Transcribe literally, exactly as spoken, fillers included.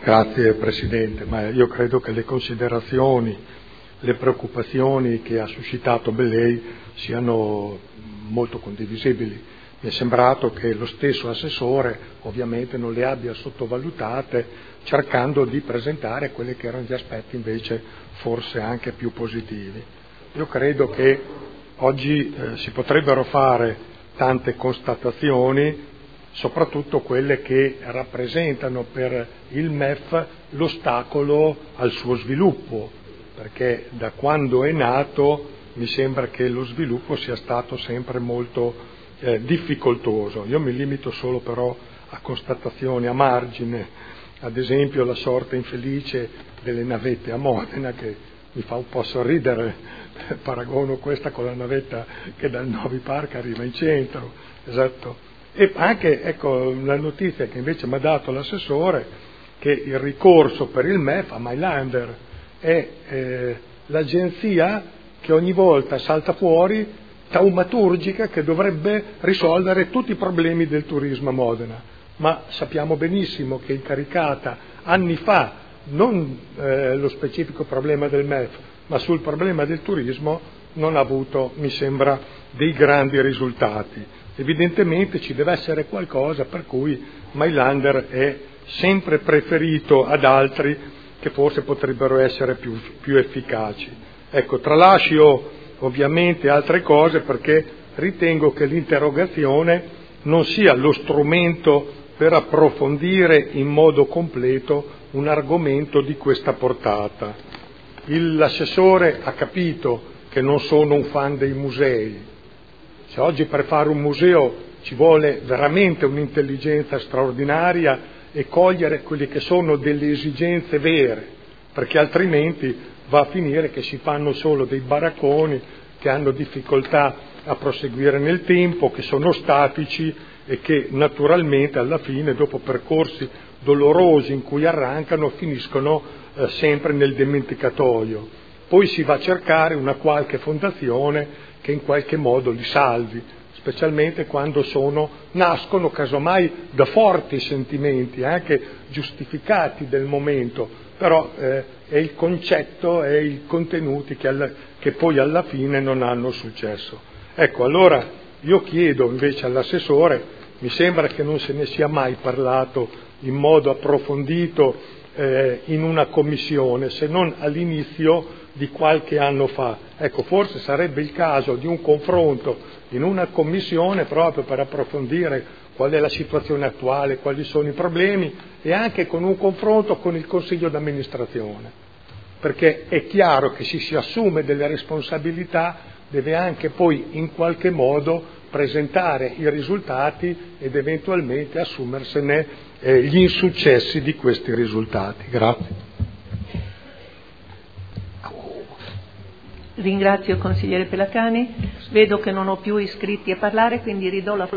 Grazie Presidente, ma io credo che le considerazioni, le preoccupazioni che ha suscitato lei siano molto condivisibili. Mi è sembrato che lo stesso assessore ovviamente non le abbia sottovalutate, cercando di presentare quelli che erano gli aspetti invece forse anche più positivi. Io credo che oggi eh, si potrebbero fare tante constatazioni, soprattutto quelle che rappresentano per il M E F l'ostacolo al suo sviluppo, perché da quando è nato mi sembra che lo sviluppo sia stato sempre molto eh, difficoltoso. Io mi limito solo però a constatazioni a margine, ad esempio la sorte infelice delle navette a Modena, che mi fa un po' sorridere, paragono questa con la navetta che dal Novi Park arriva in centro, esatto. E anche, ecco, la notizia che invece mi ha dato l'assessore, che il ricorso per il M E F a Mailander è eh, l'agenzia che ogni volta salta fuori taumaturgica, che dovrebbe risolvere tutti i problemi del turismo a Modena, ma sappiamo benissimo che incaricata anni fa non eh, lo specifico problema del M E F, ma sul problema del turismo non ha avuto, mi sembra, dei grandi risultati. Evidentemente ci deve essere qualcosa per cui Mailander è sempre preferito ad altri che forse potrebbero essere più, più efficaci. Ecco, tralascio ovviamente altre cose perché ritengo che l'interrogazione non sia lo strumento per approfondire in modo completo un argomento di questa portata. Il, l'assessore ha capito che non sono un fan dei musei. Se oggi per fare un museo ci vuole veramente un'intelligenza straordinaria e cogliere quelle che sono delle esigenze vere, perché altrimenti va a finire che si fanno solo dei baracconi che hanno difficoltà a proseguire nel tempo, che sono statici e che naturalmente alla fine, dopo percorsi dolorosi in cui arrancano, finiscono eh, sempre nel dimenticatoio. Poi si va a cercare una qualche fondazione che in qualche modo li salvi, specialmente quando sono, nascono casomai da forti sentimenti, anche giustificati del momento, però eh, è il concetto e i contenuti che, alla, che poi alla fine non hanno successo. Ecco, allora io chiedo invece all'assessore, mi sembra che non se ne sia mai parlato in modo approfondito eh, in una commissione, se non all'inizio di qualche anno fa. Ecco, forse sarebbe il caso di un confronto in una commissione proprio per approfondire qual è la situazione attuale, quali sono i problemi, e anche con un confronto con il Consiglio d'amministrazione, perché è chiaro che se si assume delle responsabilità deve anche poi in qualche modo presentare i risultati ed eventualmente assumersene eh, gli insuccessi di questi risultati. Grazie. Ringrazio il consigliere Pelacani, vedo che non ho più iscritti a parlare, quindi ridò la